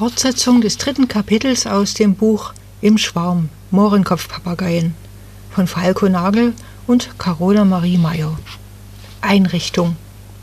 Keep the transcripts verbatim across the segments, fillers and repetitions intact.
Fortsetzung des dritten Kapitels aus dem Buch Im Schwarm, Mohrenkopfpapageien von Falco Nagel und Carola Marie Meyer. Einrichtung.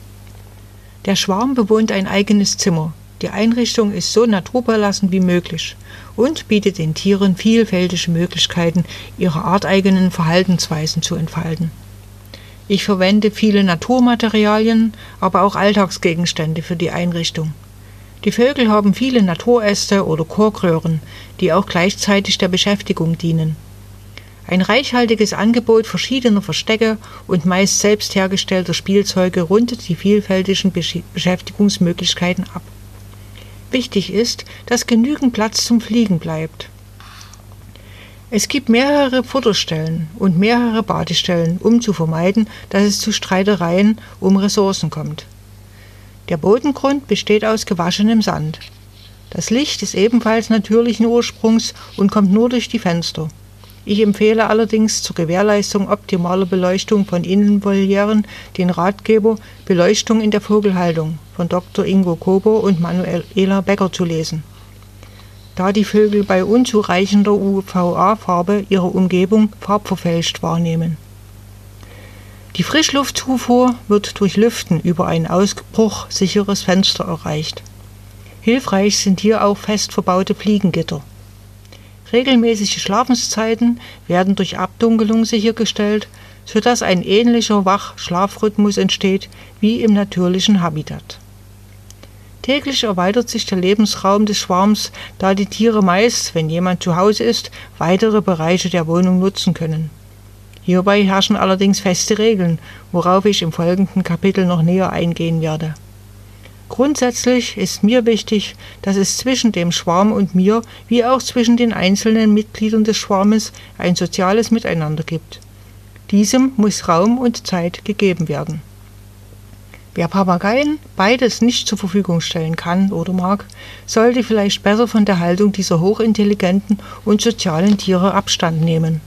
Der Schwarm bewohnt ein eigenes Zimmer. Die Einrichtung ist so naturbelassen wie möglich und bietet den Tieren vielfältige Möglichkeiten, ihre arteigenen Verhaltensweisen zu entfalten. Ich verwende viele Naturmaterialien, aber auch Alltagsgegenstände für die Einrichtung. Die Vögel haben viele Naturäste oder Korkröhren, die auch gleichzeitig der Beschäftigung dienen. Ein reichhaltiges Angebot verschiedener Verstecke und meist selbst hergestellter Spielzeuge rundet die vielfältigen Besch- Beschäftigungsmöglichkeiten ab. Wichtig ist, dass genügend Platz zum Fliegen bleibt. Es gibt mehrere Futterstellen und mehrere Badestellen, um zu vermeiden, dass es zu Streitereien um Ressourcen kommt. Der Bodengrund besteht aus gewaschenem Sand. Das Licht ist ebenfalls natürlichen Ursprungs und kommt nur durch die Fenster. Ich empfehle allerdings zur Gewährleistung optimaler Beleuchtung von Innenvolieren den Ratgeber Beleuchtung in der Vogelhaltung von Doktor Ingo Kober und Manuela Becker zu lesen. Da die Vögel bei unzureichender U V A-Farbe ihre Umgebung farbverfälscht wahrnehmen. Die Frischluftzufuhr wird durch Lüften über ein ausbruchsicheres Fenster erreicht. Hilfreich sind hier auch fest verbaute Fliegengitter. Regelmäßige Schlafenszeiten werden durch Abdunkelung sichergestellt, sodass ein ähnlicher Wach-Schlafrhythmus entsteht wie im natürlichen Habitat. Täglich erweitert sich der Lebensraum des Schwarms, da die Tiere meist, wenn jemand zu Hause ist, weitere Bereiche der Wohnung nutzen können. Hierbei herrschen allerdings feste Regeln, worauf ich im folgenden Kapitel noch näher eingehen werde. Grundsätzlich ist mir wichtig, dass es zwischen dem Schwarm und mir, wie auch zwischen den einzelnen Mitgliedern des Schwarmes, ein soziales Miteinander gibt. Diesem muss Raum und Zeit gegeben werden. Wer Papageien beides nicht zur Verfügung stellen kann oder mag, sollte vielleicht besser von der Haltung dieser hochintelligenten und sozialen Tiere Abstand nehmen.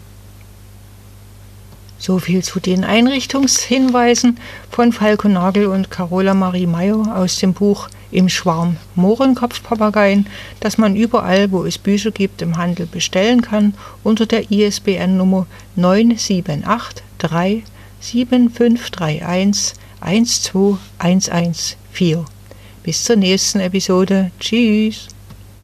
So viel zu den Einrichtungshinweisen von Falco Nagel und Carola Marie Meyer aus dem Buch Im Schwarm, Mohrenkopfpapageien, das man überall, wo es Bücher gibt, im Handel bestellen kann, unter der I S B N-Nummer neun sieben acht drei sieben fünf drei eins eins zwei eins eins vier. Bis zur nächsten Episode. Tschüss!